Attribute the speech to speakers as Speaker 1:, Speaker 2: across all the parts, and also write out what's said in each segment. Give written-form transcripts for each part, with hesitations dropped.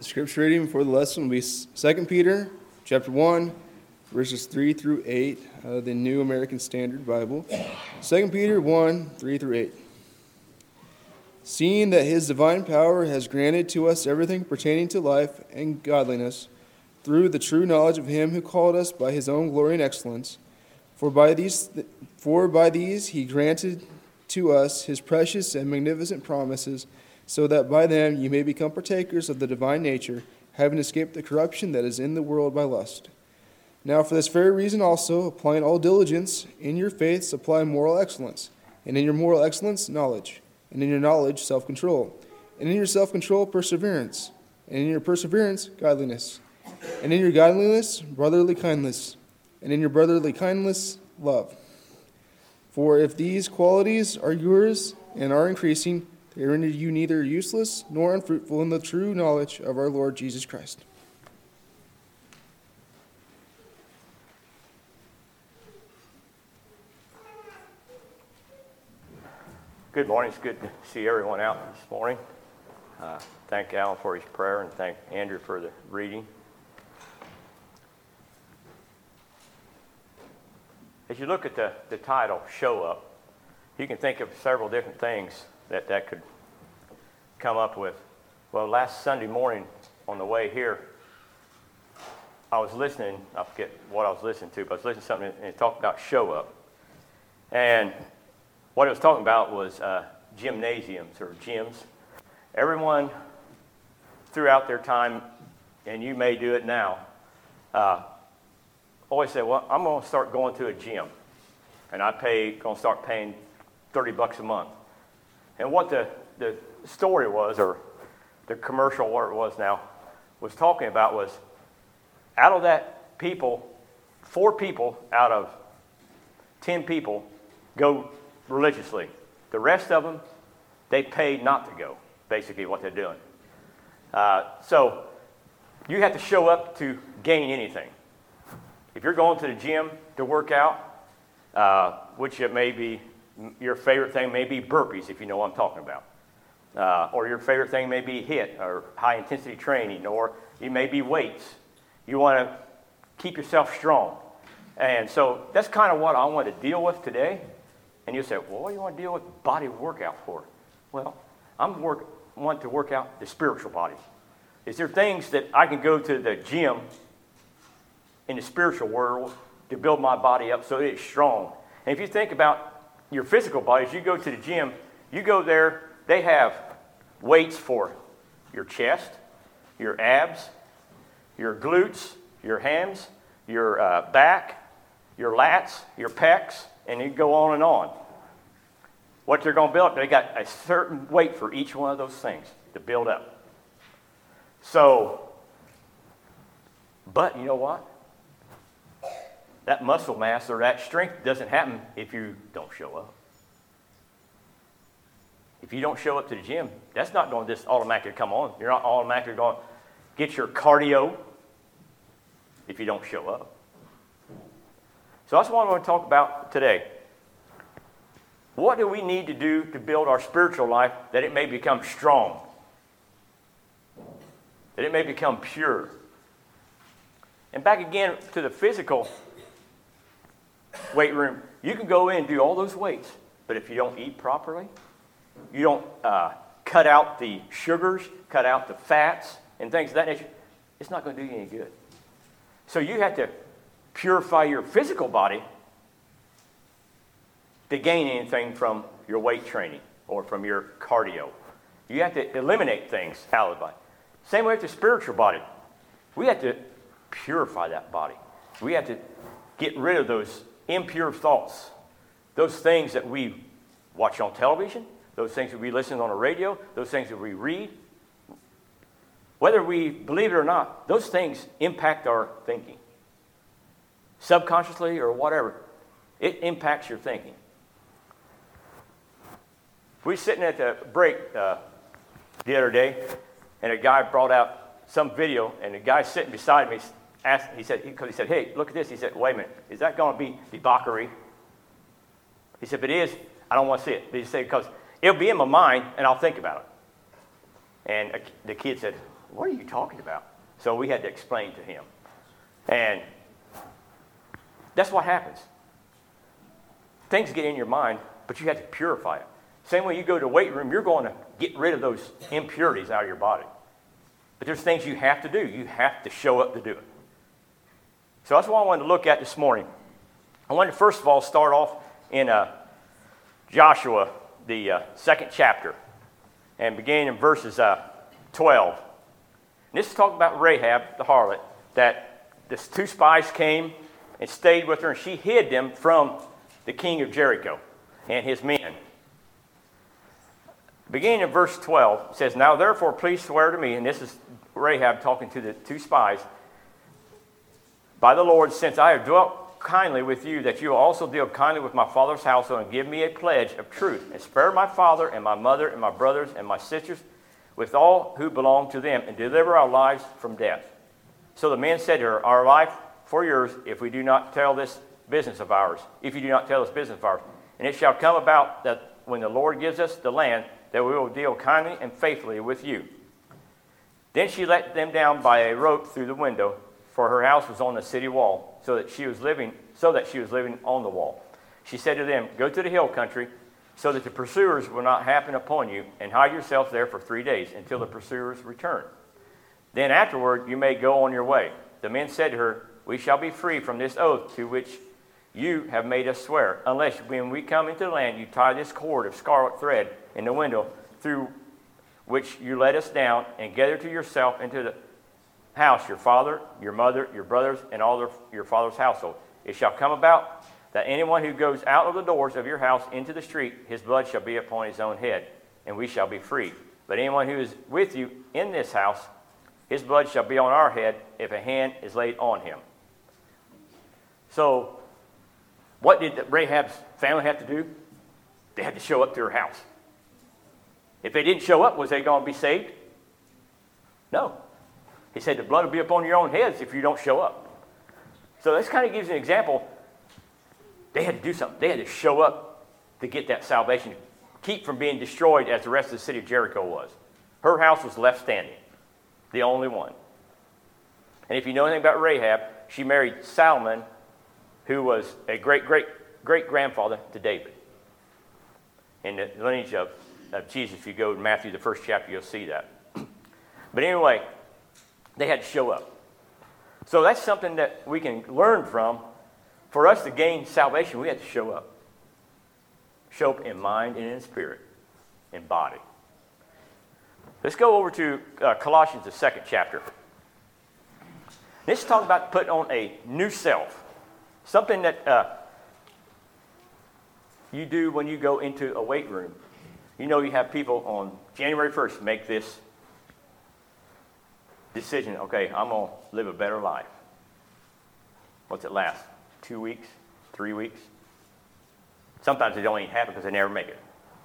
Speaker 1: The scripture reading for the lesson will be 2 Peter chapter 1, verses 3 through 8, the New American Standard Bible. 2 Peter 1, 3 through 8. Seeing that his divine power has granted to us everything pertaining to life and godliness, through the true knowledge of him who called us by his own glory and excellence, for by these he granted to us his precious and magnificent promises, so that by them you may become partakers of the divine nature, having escaped the corruption that is in the world by lust. Now for this very reason also, applying all diligence, in your faith supply moral excellence, and in your moral excellence knowledge, and in your knowledge self-control, and in your self-control perseverance, and in your perseverance godliness, and in your godliness brotherly kindness, and in your brotherly kindness love. For if these qualities are yours and are increasing, they render you neither useless nor unfruitful in the true knowledge of our Lord Jesus Christ.
Speaker 2: Good morning. It's good to see everyone out this morning. Thank Alan for his prayer and thank Andrew for the reading. As you look at the title, Show Up, you can think of several different things that could come up with. Well, last Sunday morning on the way here, I was listening, I forget what I was listening to, but I was listening to something and it talked about show up. And what it was talking about was gymnasiums or gyms. Everyone throughout their time, and you may do it now, always say, well, I'm going to start going to a gym. And going to start paying $30 a month. And what the story was, or the commercial, what it was now, was talking about was, out of that people, 4 people out of 10 people go religiously. The rest of them, they paid not to go, basically what they're doing. So you have to show up to gain anything. If you're going to the gym to work out, which it may be, your favorite thing may be burpees, if you know what I'm talking about. Or your favorite thing may be HIIT, or high-intensity training, or it may be weights. You want to keep yourself strong. And so that's kind of what I want to deal with today. And you say, well, what do you want to deal with body workout for? Well, want to work out the spiritual body. Is there things that I can go to the gym in the spiritual world to build my body up so it's strong? And if you think about your physical bodies, you go to the gym, you go there, they have weights for your chest, your abs, your glutes, your hams, your back, your lats, your pecs, and you go on and on. What they're going to build, they got a certain weight for each one of those things to build up. So, but you know what? That muscle mass or that strength doesn't happen if you don't show up. If you don't show up to the gym, that's not going to just automatically come on. You're not automatically going to get your cardio if you don't show up. So that's what I want to talk about today. What do we need to do to build our spiritual life that it may become strong? That it may become pure? And back again to the physical weight room, you can go in and do all those weights, but if you don't eat properly, you don't cut out the sugars, cut out the fats, and things of that nature, it's not going to do you any good. So you have to purify your physical body to gain anything from your weight training or from your cardio. You have to eliminate things out of the body. Same way with the spiritual body. We have to purify that body. We have to get rid of those impure thoughts, those things that we watch on television, those things that we listen on the radio, those things that we read. Whether we believe it or not, those things impact our thinking. Subconsciously or whatever, it impacts your thinking. We were sitting at the break the other day, and a guy brought out some video, and the guy sitting beside me asked, he said, hey, look at this. He said, wait a minute, is that going to be debauchery? He said, if it is, I don't want to see it. But he said, because it'll be in my mind, and I'll think about it. And the kid said, what are you talking about? So we had to explain to him. And that's what happens. Things get in your mind, but you have to purify it. Same way you go to the weight room, you're going to get rid of those impurities out of your body. But there's things you have to do. You have to show up to do it. So that's what I wanted to look at this morning. I wanted to first of all start off in Joshua, the second chapter, and begin in verses 12. And this is talking about Rahab, the harlot, that the two spies came and stayed with her, and she hid them from the king of Jericho and his men. Beginning in verse 12, it says, now therefore please swear to me, and this is Rahab talking to the two spies, by the Lord, since I have dwelt kindly with you, that you will also deal kindly with my father's household, and give me a pledge of truth, and spare my father and my mother and my brothers and my sisters with all who belong to them, and deliver our lives from death. So the men said to her, our life for yours, if we do not tell this business of ours, if you do not tell this business of ours. And it shall come about that when the Lord gives us the land, that we will deal kindly and faithfully with you. Then she let them down by a rope through the window, for her house was on the city wall, so that she was living on the wall. She said to them, go to the hill country, so that the pursuers will not happen upon you, and hide yourselves there for 3 days, until the pursuers return. Then afterward you may go on your way. The men said to her, we shall be free from this oath to which you have made us swear, unless when we come into the land you tie this cord of scarlet thread in the window through which you let us down, and gather to yourself into the house your father, your mother, your brothers, and all your father's household. It shall come about that anyone who goes out of the doors of your house into the street, his blood shall be upon his own head, and we shall be free. But anyone who is with you in this house, his blood shall be on our head if a hand is laid on him. So, what did Rahab's family have to do? They had to show up to her house. If they didn't show up, was they going to be saved? No. He said the blood will be upon your own heads if you don't show up. So this kind of gives an example. They had to do something. They had to show up to get that salvation, to keep from being destroyed as the rest of the city of Jericho was. Her house was left standing, the only one. And if you know anything about Rahab, she married Salmon, who was a great-grandfather to David. In the lineage of Jesus, if you go to Matthew, the first chapter, you'll see that. But anyway, they had to show up. So that's something that we can learn from. For us to gain salvation, we have to show up. Show up in mind and in spirit, in body. Let's go over to Colossians, the second chapter. This is talking about putting on a new self. Something that you do when you go into a weight room. You know you have people on January 1st make this decision. Okay, I'm going to live a better life. What's it last? 2 weeks? 3 weeks? Sometimes they don't even happen because they never make it.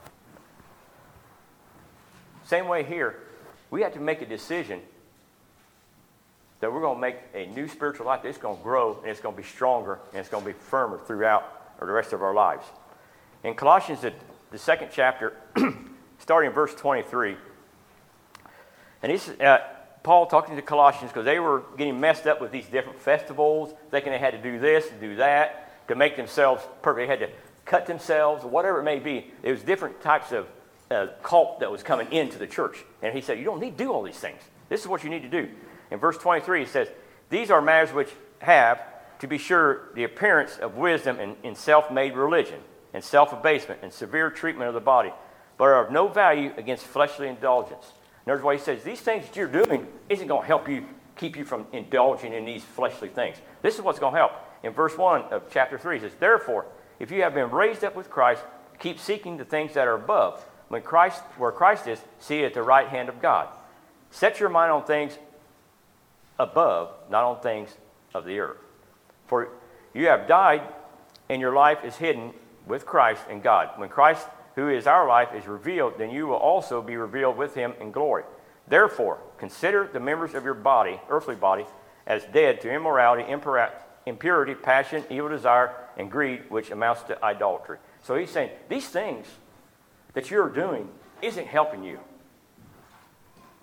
Speaker 2: Same way here, we have to make a decision that we're going to make a new spiritual life that's going to grow, and it's going to be stronger, and it's going to be firmer throughout the rest of our lives. In Colossians, the second chapter, starting in verse 23, and this is Paul talking to the Colossians because they were getting messed up with these different festivals, thinking they had to do this and do that to make themselves perfect. They had to cut themselves, whatever it may be. There was different types of cult that was coming into the church. And he said, you don't need to do all these things. This is what you need to do. In verse 23, it says, these are matters which have, to be sure, the appearance of wisdom in self-made religion, and self-abasement, and severe treatment of the body, but are of no value against fleshly indulgence. In other words, he says, these things that you're doing isn't going to help you, keep you from indulging in these fleshly things. This is what's going to help. In verse 1 of chapter 3, it says, therefore, if you have been raised up with Christ, keep seeking the things that are above. Where Christ is, see at the right hand of God. Set your mind on things above, not on things of the earth. For you have died, and your life is hidden with Christ in God. When Christ, who is our life, is revealed, then you will also be revealed with him in glory. Therefore, consider the members of your body, earthly body, as dead to immorality, impurity, passion, evil desire, and greed, which amounts to idolatry. So he's saying, these things that you're doing isn't helping you.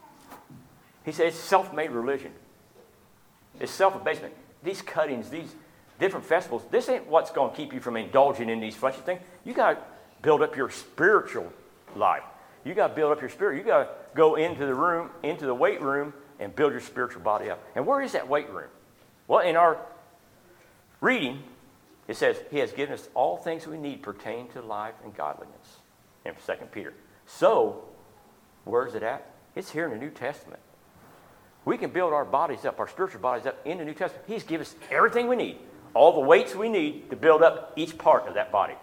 Speaker 2: He said it's self-made religion. It's self-abasement. These cuttings, these different festivals, this ain't what's going to keep you from indulging in these fleshly things. You got to build up your spiritual life. You got to build up your spirit. You got to go into the room, into the weight room, and build your spiritual body up. And where is that weight room? Well, in our reading, it says, He has given us all things we need pertaining to life and godliness in 2 Peter. So, where is it at? It's here in the New Testament. We can build our bodies up, our spiritual bodies up in the New Testament. He's given us everything we need, all the weights we need to build up each part of that body.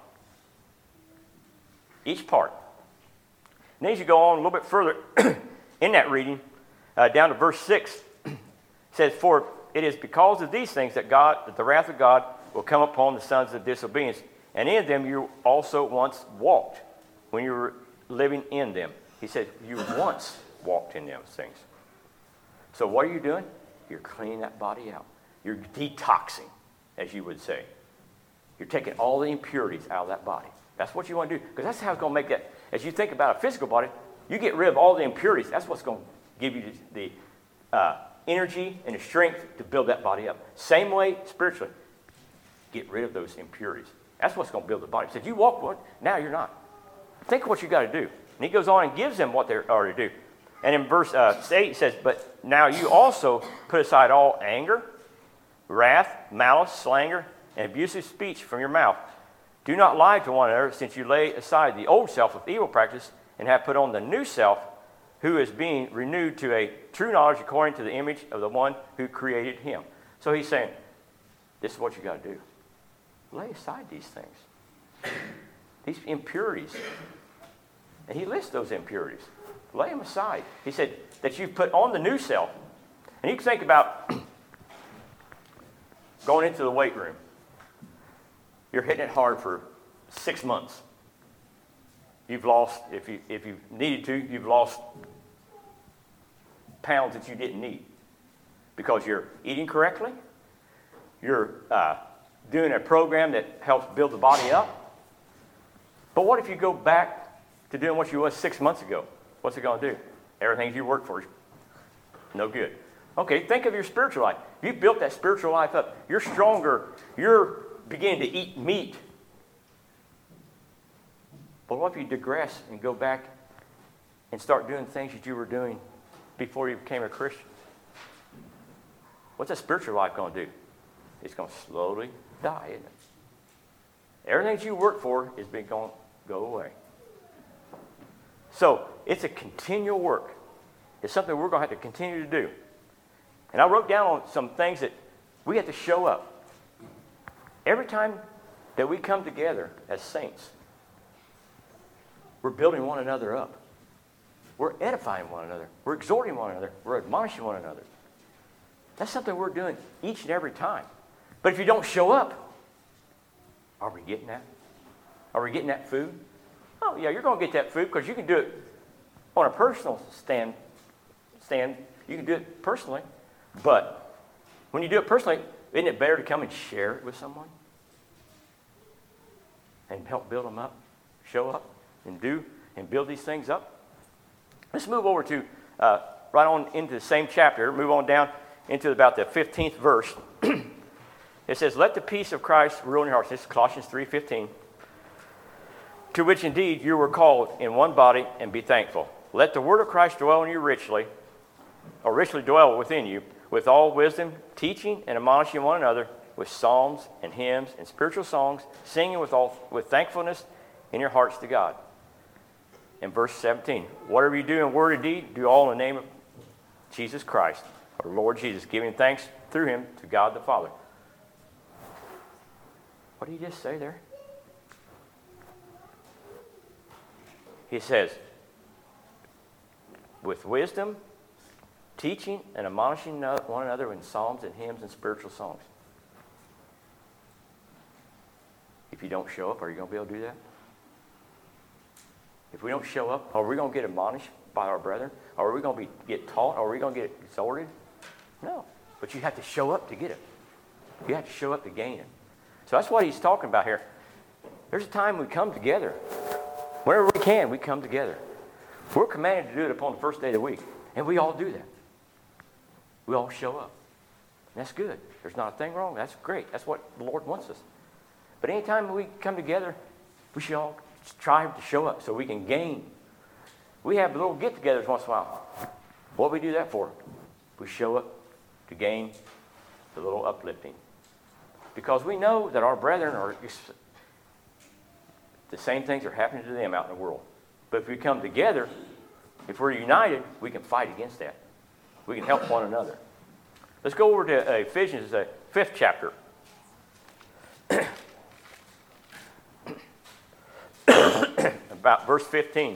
Speaker 2: Each part. And then as you go on a little bit further in that reading, down to verse 6, it says, For it is because of these things that the wrath of God will come upon the sons of disobedience. And in them you also once walked when you were living in them. He said, you once walked in those things. So what are you doing? You're cleaning that body out. You're detoxing, as you would say. You're taking all the impurities out of that body. That's what you want to do, because that's how it's going to make that. As you think about a physical body, you get rid of all the impurities. That's what's going to give you the energy and the strength to build that body up. Same way spiritually. Get rid of those impurities. That's what's going to build the body. He said, you walk one, now you're not. Think of what you got to do. And he goes on and gives them what they are to do. And in verse 8 it says, But now you also put aside all anger, wrath, malice, slander, and abusive speech from your mouth. Do not lie to one another, since you lay aside the old self with evil practice and have put on the new self, who is being renewed to a true knowledge according to the image of the one who created him. So he's saying, this is what you got to do. Lay aside these things, these impurities. And he lists those impurities. Lay them aside. He said that you've put on the new self. And you can think about going into the weight room. You're hitting it hard for 6 months. You've lost, if you needed to, you've lost pounds that you didn't need. Because you're eating correctly. You're doing a program that helps build the body up. But what if you go back to doing what you was 6 months ago? What's it going to do? Everything you worked for, no good. Okay, think of your spiritual life. You built that spiritual life up. You're stronger. You're beginning to eat meat. But what if you digress and go back and start doing things that you were doing before you became a Christian? What's that spiritual life going to do? It's going to slowly die, isn't it? Everything that you work for is going to go away. So it's a continual work. It's something we're going to have to continue to do. And I wrote down on some things that we have to show up. Every time that we come together as saints, we're building one another up. We're edifying one another. We're exhorting one another. We're admonishing one another. That's something we're doing each and every time. But if you don't show up, are we getting that? Are we getting that food? Oh, yeah, you're going to get that food because you can do it on a personal stand. You can do it personally. But when you do it personally, isn't it better to come and share it with someone? And help build them up, show up, and build these things up? Let's move over to, right on into the same chapter, move on down into about the 15th verse. It says, Let the peace of Christ rule in your hearts. This is Colossians 3:15. To which indeed you were called in one body, and be thankful. Let the word of Christ dwell in you richly dwell within you, with all wisdom, teaching and admonishing one another with psalms and hymns and spiritual songs, singing with thankfulness in your hearts to God. In verse 17, whatever you do in word or deed, do all in the name of Jesus Christ, our Lord Jesus, giving thanks through him to God the Father. What did he just say there? He says, with wisdom, teaching and admonishing one another in psalms and hymns and spiritual songs. If you don't show up, are you going to be able to do that? If we don't show up, are we going to get admonished by our brethren? Are we going to get taught? Are we going to get exhorted? No. But you have to show up to get it. You have to show up to gain it. So that's what he's talking about here. There's a time we come together. Whenever we can, we come together. We're commanded to do it upon the first day of the week. And we all do that. we all show up. And that's good. There's not a thing wrong. That's great. That's what the Lord wants us. But anytime we come together, we should all strive to show up so we can gain. We have little get-togethers once in a while. What do we do that for? We show up to gain the little uplifting. Because we know that our brethren are, the same things are happening to them out in the world. But if we come together, if we're united, we can fight against that. We can help one another. Let's go over to Ephesians, the 5th chapter. About verse 15.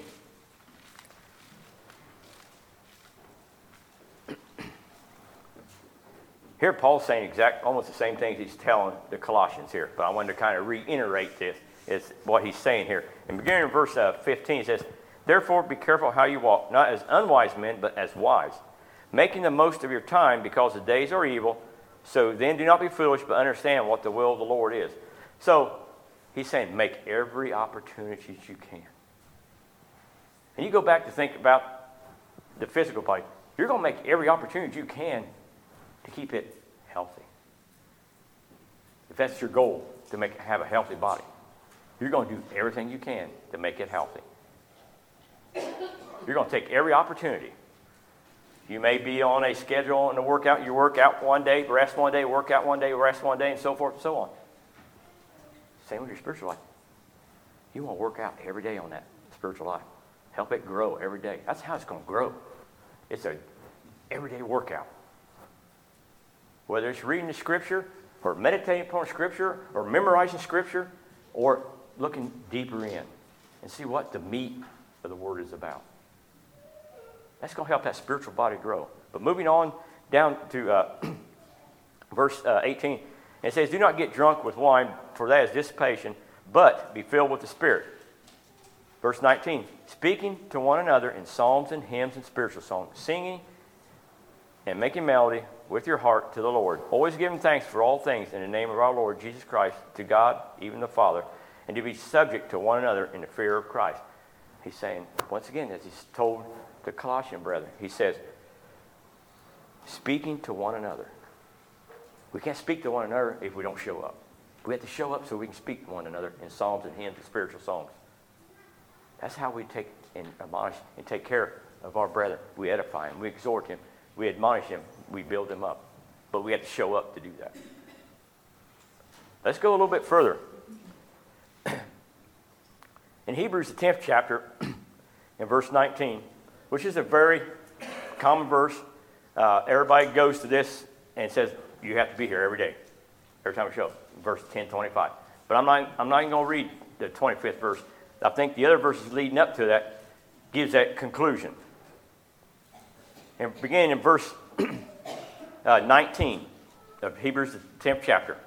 Speaker 2: Here Paul's saying almost the same things he's telling the Colossians here, but I wanted to kind of reiterate this, is what he's saying here. And beginning in verse 15, it says, "Therefore be careful how you walk, not as unwise men, but as wise, making the most of your time, because the days are evil. So then do not be foolish, but understand what the will of the Lord is." So he's saying make every opportunity that you can. And you go back to think about the physical body. You're going to make every opportunity you can to keep it healthy. If that's your goal, to have a healthy body, you're going to do everything you can to make it healthy. You're going to take every opportunity. You may be on a schedule and a workout. You work out one day, rest one day, work out one day, rest one day, and so forth and so on. Same with your spiritual life. You want to work out every day on that spiritual life. Help it grow every day. That's how it's going to grow. It's a everyday workout. Whether it's reading the Scripture, or meditating upon Scripture, or memorizing Scripture, or looking deeper in and see what the meat of the Word is about. That's going to help that spiritual body grow. But moving on down to verse 18, it says, "Do not get drunk with wine, for that is dissipation, but be filled with the Spirit." Verse 19, "Speaking to one another in psalms and hymns and spiritual songs, singing and making melody with your heart to the Lord, always giving thanks for all things in the name of our Lord Jesus Christ, to God, even the Father, and to be subject to one another in the fear of Christ." He's saying, once again, as he's told the Colossian brethren, he says, speaking to one another. We can't speak to one another if we don't show up. We have to show up so we can speak to one another in psalms and hymns and spiritual songs. That's how we take and admonish and take care of our brethren. We edify him, we exhort him, we admonish him, we build him up. But we have to show up to do that. Let's go a little bit further. In Hebrews, the 10th chapter, in verse 19, which is a very common verse. Everybody goes to this and says, you have to be here every day, every time we show up. Verse 10:25. But I'm not even going to read the 25th verse. I think the other verses leading up to that gives that conclusion. And beginning in verse 19 of Hebrews, the 10th chapter.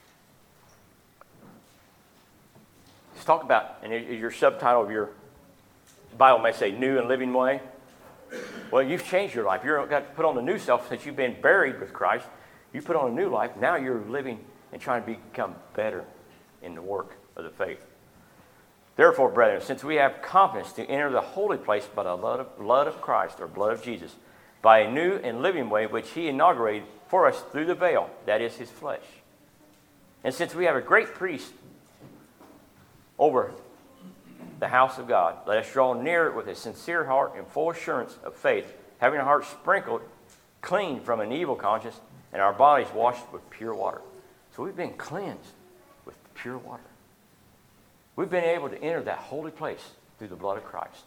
Speaker 2: Let's talk about, and your subtitle of your Bible may say, New and Living Way. Well, you've changed your life. You've got to put on the new self since you've been buried with Christ. You put on a new life. Now you're living and trying to become better in the work of the faith. Therefore, brethren, since we have confidence to enter the holy place by the blood of Christ, or blood of Jesus, by a new and living way which he inaugurated for us through the veil, that is his flesh. And since we have a great priest over the house of God, let us draw near it with a sincere heart and full assurance of faith, having our hearts sprinkled clean from an evil conscience and our bodies washed with pure water. So we've been cleansed with pure water. We've been able to enter that holy place through the blood of Christ.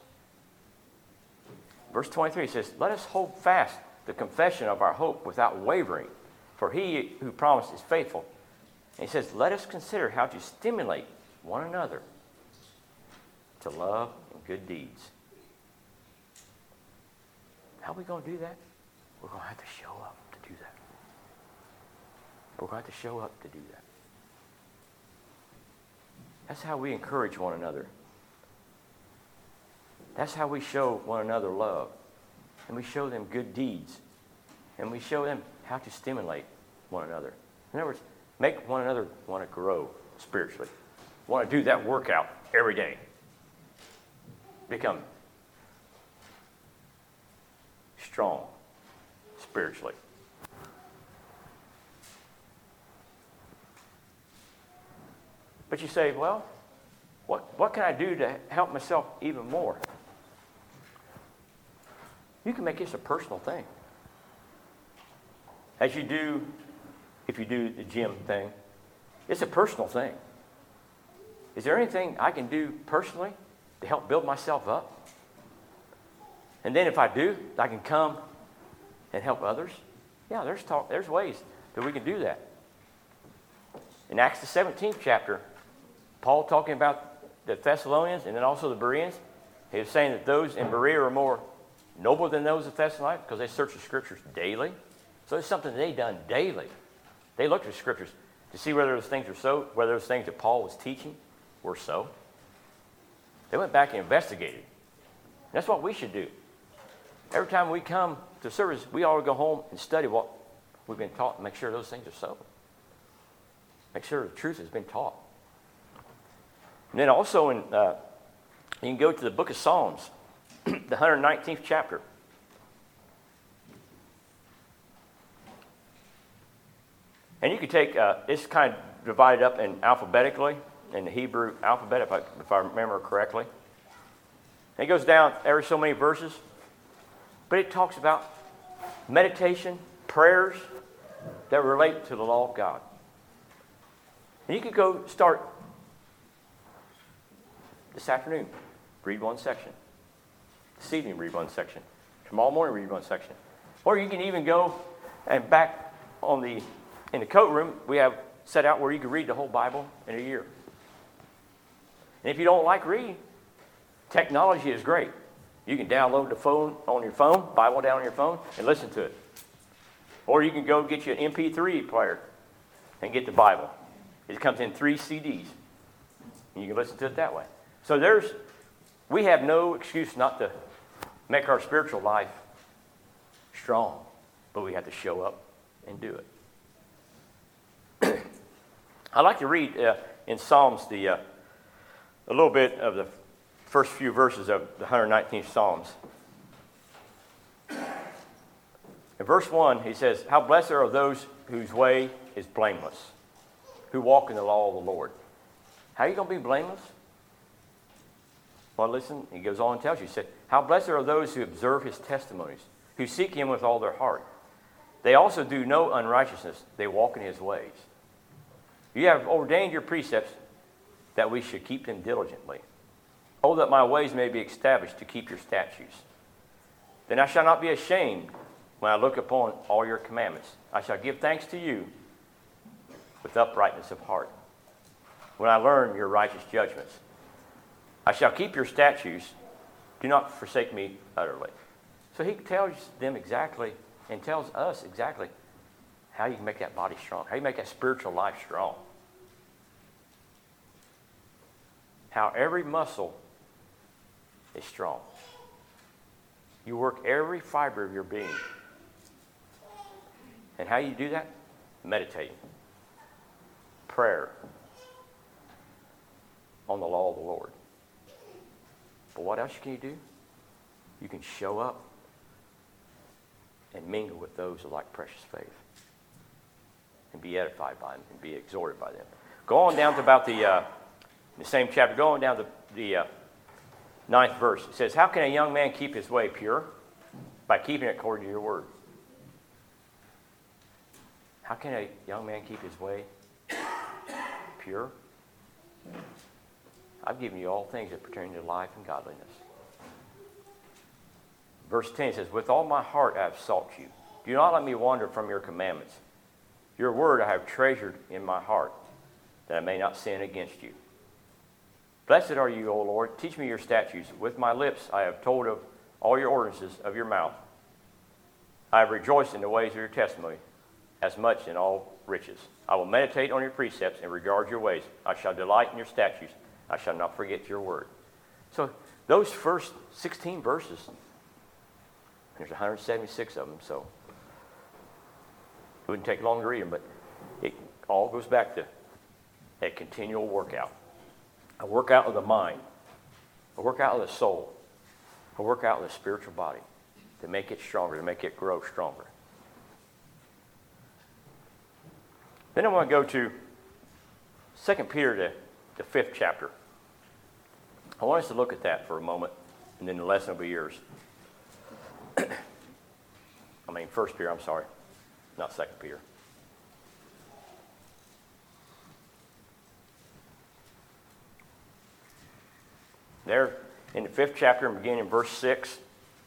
Speaker 2: Verse 23 says, let us hold fast the confession of our hope without wavering, for he who promised is faithful. And he says, let us consider how to stimulate one another to love and good deeds. How are we going to do that? We're going to have to show up to do that. We're going to have to show up to do that. That's how we encourage one another. That's how we show one another love. And we show them good deeds. And we show them how to stimulate one another. In other words, make one another want to grow spiritually. Want to do that workout every day. Become strong spiritually. But you say, well, what can I do to help myself even more? You can make this a personal thing. As you do, if you do the gym thing, it's a personal thing. Is there anything I can do personally to help build myself up? And then if I do, I can come and help others. Yeah, there's ways that we can do that. In Acts the 17th chapter, Paul talking about the Thessalonians and then also the Bereans, he was saying that those in Berea are more noble than those of Thessalonica because they search the Scriptures daily. So it's something they done daily. They looked at the Scriptures to see whether those things were so, whether those things that Paul was teaching were so. They went back and investigated. That's what we should do. Every time we come to service, we ought to go home and study what we've been taught and make sure those things are so. Make sure the truth has been taught. And then also, you can go to the book of Psalms, the 119th chapter. And you could take, it's kind of divided up in alphabetically, in the Hebrew alphabet, if I remember correctly. And it goes down every so many verses. But it talks about meditation, prayers that relate to the law of God. And you could go start this afternoon, read one section. This evening, read one section. Tomorrow morning, read one section. Or you can even go and back in the coat room, we have set out where you can read the whole Bible in a year. And if you don't like reading, technology is great. You can download the phone on your phone, Bible down on your phone, and listen to it. Or you can go get you an MP3 player and get the Bible. It comes in 3 CDs. And you can listen to it that way. So we have no excuse not to make our spiritual life strong, but we have to show up and do it. I like to read in Psalms a little bit of the first few verses of the 119th Psalms. In verse 1, he says, "How blessed are those whose way is blameless, who walk in the law of the Lord." How are you going to be blameless? Well, listen, he goes on and tells you, he said, "How blessed are those who observe his testimonies, who seek him with all their heart. They also do no unrighteousness, they walk in his ways. You have ordained your precepts that we should keep them diligently. Oh, that my ways may be established to keep your statutes. Then I shall not be ashamed when I look upon all your commandments. I shall give thanks to you with uprightness of heart. When I learn your righteous judgments, I shall keep your statutes. Do not forsake me utterly." So he tells them exactly and tells us exactly how you can make that body strong, how you make that spiritual life strong. How every muscle is strong. You work every fiber of your being. And how you do that? Meditating. Prayer. On the law of the Lord. But what else can you do? You can show up and mingle with those who like precious faith. And be edified by them and be exhorted by them. Go on down to about the same chapter, go on down to the 9th verse. It says, "How can a young man keep his way pure? By keeping it according to your word." How can a young man keep his way pure? I've given you all things that pertain to life and godliness. Verse 10 says, "With all my heart I have sought you. Do not let me wander from your commandments. Your word I have treasured in my heart, that I may not sin against you. Blessed are you, O Lord. Teach me your statutes. With my lips I have told of all your ordinances of your mouth. I have rejoiced in the ways of your testimony, as much in all riches. I will meditate on your precepts and regard your ways. I shall delight in your statutes. I shall not forget your word." So those first 16 verses, there's 176 of them, so it wouldn't take long to read them, but it all goes back to a continual workout. A workout of the mind, a workout of the soul, a workout of the spiritual body to make it stronger, to make it grow stronger. Then I want to go to 2 Peter, the the 5th chapter. I want us to look at that for a moment, and then the lesson will be yours. 1 Peter, I'm sorry, not 2 Peter. There, in the 5th chapter, and beginning in verse 6,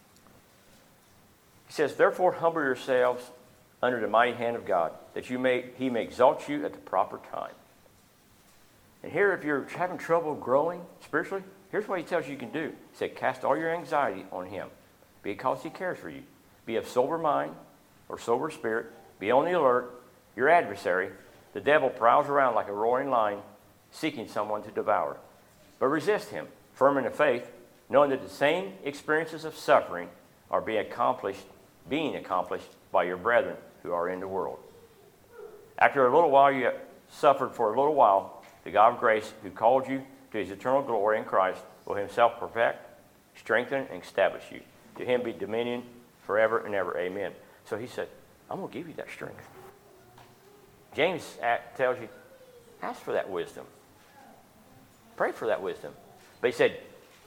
Speaker 2: he says, "Therefore humble yourselves under the mighty hand of God, that he may exalt you at the proper time." And here, if you're having trouble growing spiritually, here's what he tells you can do. He said, cast all your anxiety on him, because he cares for you. Be of sober mind or sober spirit. Be on the alert. Your adversary, the devil, prowls around like a roaring lion, seeking someone to devour. But resist him, firm in the faith, knowing that the same experiences of suffering are being accomplished by your brethren who are in the world. After a little while, you have suffered for a little while, the God of grace, who called you to his eternal glory in Christ, will himself perfect, strengthen, and establish you. To him be dominion forever and ever. Amen. So he said, I'm going to give you that strength. James tells you, ask for that wisdom. Pray for that wisdom. But he said,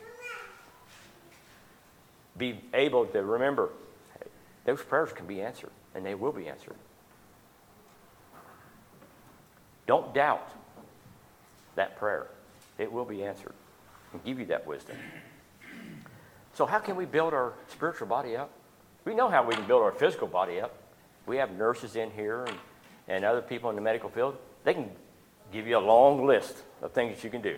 Speaker 2: be able to remember, those prayers can be answered, and they will be answered. Don't doubt that prayer. It will be answered and give you that wisdom. So how can we build our spiritual body up? We know how we can build our physical body up. We have nurses in here and other people in the medical field. They can give you a long list of things that you can do.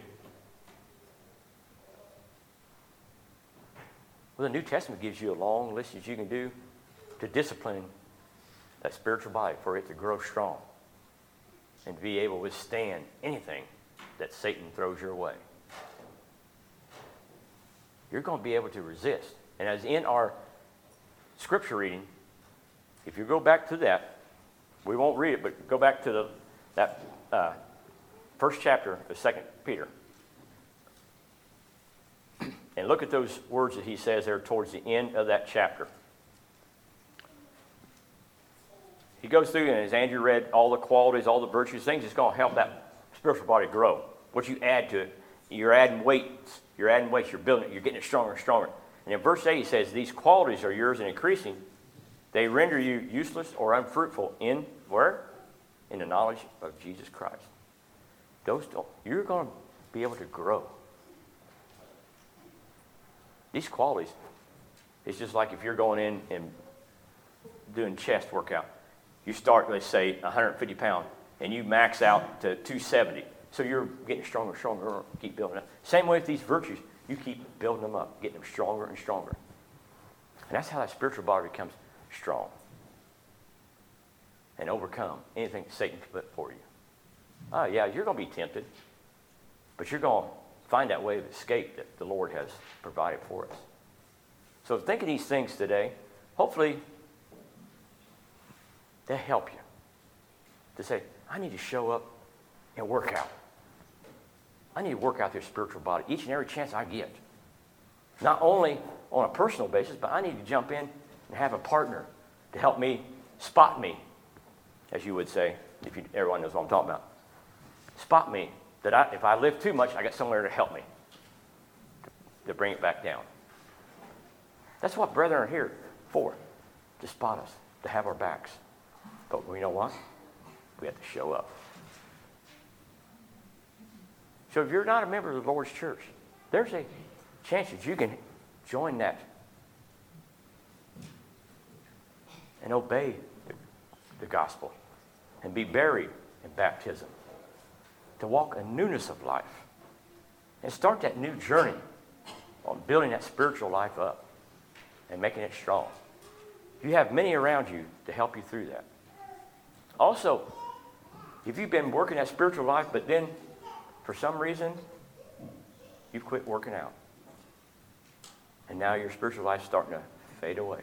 Speaker 2: Well, the New Testament gives you a long list that you can do to discipline that spiritual body for it to grow strong and to be able to withstand anything that Satan throws your way. You're going to be able to resist. And as in our scripture reading, if you go back to that, we won't read it, but go back to that first chapter of 2 Peter. And look at those words that he says there towards the end of that chapter. He goes through, and as Andrew read, all the qualities, all the virtues, things that's going to help that spiritual body grow. What you add to it, you're adding weights. You're adding weights. You're building it. You're getting it stronger and stronger. And in verse 8, he says, these qualities are yours and increasing. They render you useless or unfruitful in where? In the knowledge of Jesus Christ. You're going to be able to grow. These qualities, it's just like if you're going in and doing chest workout. You start, let's say, 150 pounds, and you max out to 270. So you're getting stronger and stronger, keep building up. Same way with these virtues. You keep building them up, getting them stronger and stronger. And that's how that spiritual body becomes strong and overcome anything Satan can put for you. Oh, yeah, you're going to be tempted, but you're going to find that way of escape that the Lord has provided for us. So think of these things today. Hopefully, they help you to say, I need to show up and work out. I need to work out this spiritual body each and every chance I get. Not only on a personal basis, but I need to jump in and have a partner to help me, spot me, as you would say, if everyone knows what I'm talking about. Spot me, that if I lift too much, I got somewhere to help me, to bring it back down. That's what brethren are here for, to spot us, to have our backs. But you know what? We have to show up. So if you're not a member of the Lord's church, there's a chance that you can join that and obey the gospel and be buried in baptism, to walk a newness of life and start that new journey on building that spiritual life up and making it strong. You have many around you to help you through that. Also, if you've been working that spiritual life, but then for some reason, you've quit working out. And now your spiritual life's starting to fade away.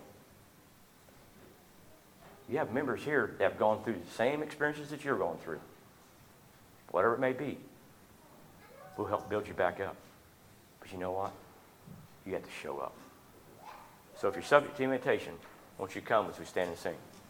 Speaker 2: You have members here that have gone through the same experiences that you're going through. Whatever it may be, we'll help build you back up. But you know what? You have to show up. So if you're subject to imitation, won't you come as we stand and sing?